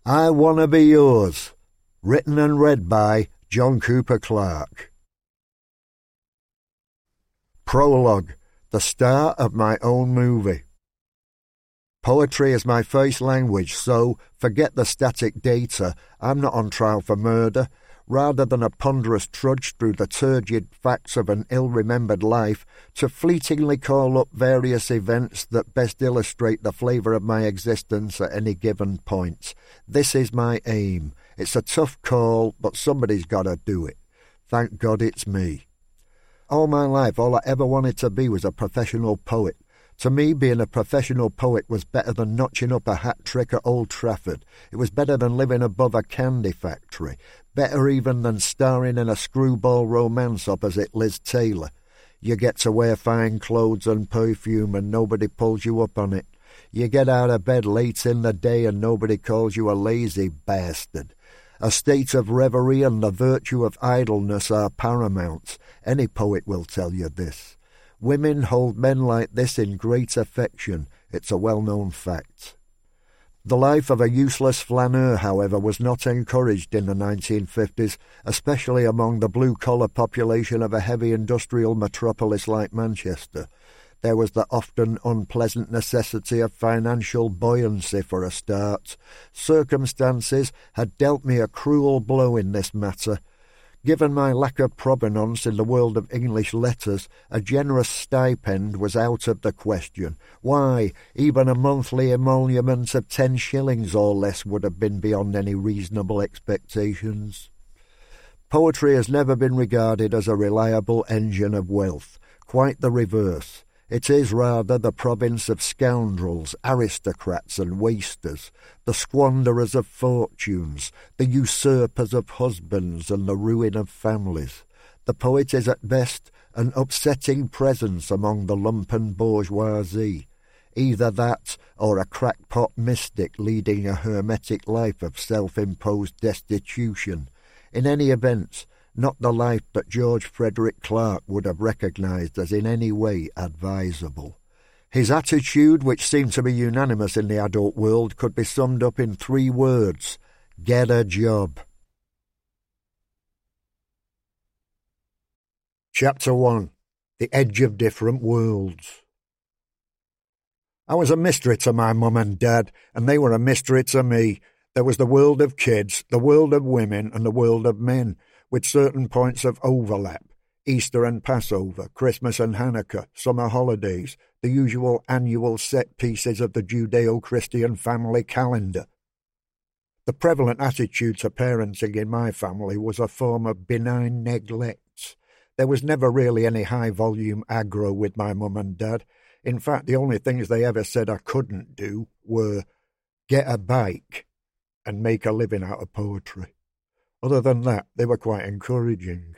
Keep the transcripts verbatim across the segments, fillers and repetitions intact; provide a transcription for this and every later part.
I Wanna Be Yours, written and read by John Cooper Clarke. Prologue, the start of my own movie. Poetry is my first language, so forget the static data. I'm not on trial for murder. Rather than a ponderous trudge through the turgid facts of an ill-remembered life, to fleetingly call up various events that best illustrate the flavour of my existence at any given point. This is my aim. It's a tough call, but somebody's got to do it. Thank God it's me. All my life, all I ever wanted to be was a professional poet. To me, being a professional poet was better than notching up a hat-trick at Old Trafford. It was better than living above a candy factory. Better even than starring in a screwball romance opposite Liz Taylor. You get to wear fine clothes and perfume and nobody pulls you up on it. You get out of bed late in the day and nobody calls you a lazy bastard. A state of reverie and the virtue of idleness are paramount. Any poet will tell you this. Women hold men like this in great affection. It's a well-known fact. The life of a useless flaneur, however, was not encouraged in the nineteen fifties, especially among the blue-collar population of a heavy industrial metropolis like Manchester. There was the often unpleasant necessity of financial buoyancy for a start. Circumstances had dealt me a cruel blow in this matter. Given my lack of provenance in the world of English letters, a generous stipend was out of the question. Why, even a monthly emolument of ten shillings or less would have been beyond any reasonable expectations. Poetry has never been regarded as a reliable engine of wealth. Quite the reverse. It is rather the province of scoundrels, aristocrats and wasters, the squanderers of fortunes, the usurpers of husbands and the ruin of families. The poet is at best an upsetting presence among the lumpen bourgeoisie. Either that or a crackpot mystic leading a hermetic life of self-imposed destitution. In any event, not the life that George Frederick Clarke would have recognised as in any way advisable. His attitude, which seemed to be unanimous in the adult world, could be summed up in three words: get a job. Chapter one. The Edge of Different Worlds. I was a mystery to my mum and dad, and they were a mystery to me. There was the world of kids, the world of women, and the world of men, with certain points of overlap: Easter and Passover, Christmas and Hanukkah, summer holidays, the usual annual set pieces of the Judeo-Christian family calendar. The prevalent attitude to parenting in my family was a form of benign neglect. There was never really any high-volume aggro with my mum and dad. In fact, the only things they ever said I couldn't do were get a bike and make a living out of poetry. Other than that, they were quite encouraging.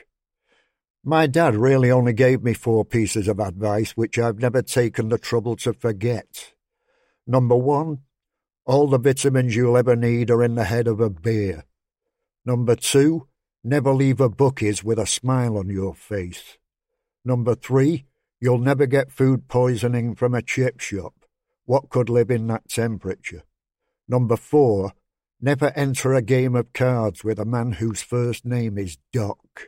My dad really only gave me four pieces of advice which I've never taken the trouble to forget. Number one, all the vitamins you'll ever need are in the head of a beer. Number two, never leave a Buc-ee's with a smile on your face. Number three, you'll never get food poisoning from a chip shop. What could live in that temperature? Number four, never enter a game of cards with a man whose first name is Doc.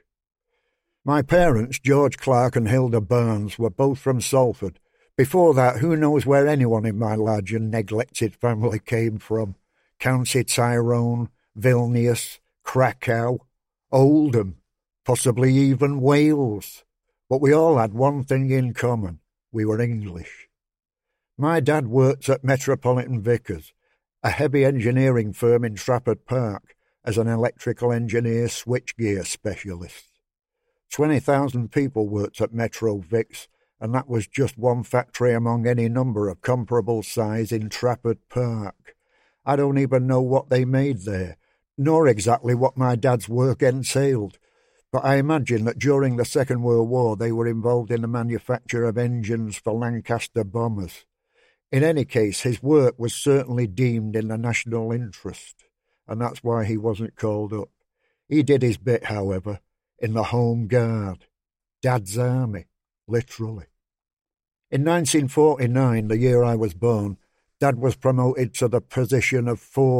My parents, George Clarke and Hilda Barnes, were both from Salford. Before that, who knows where anyone in my large and neglected family came from? County Tyrone, Vilnius, Krakow, Oldham, possibly even Wales. But we all had one thing in common: we were English. My dad worked at Metropolitan Vickers, a heavy engineering firm in Trafford Park, as an electrical engineer switchgear specialist. Twenty thousand people worked at Metro Vix, and that was just one factory among any number of comparable size in Trafford Park. I don't even know what they made there, nor exactly what my dad's work entailed, but I imagine that during the Second World War they were involved in the manufacture of engines for Lancaster bombers. In any case, his work was certainly deemed in the national interest, and that's why he wasn't called up. He did his bit, however, in the Home Guard. Dad's army, literally. In nineteen forty-nine, the year I was born, Dad was promoted to the position of four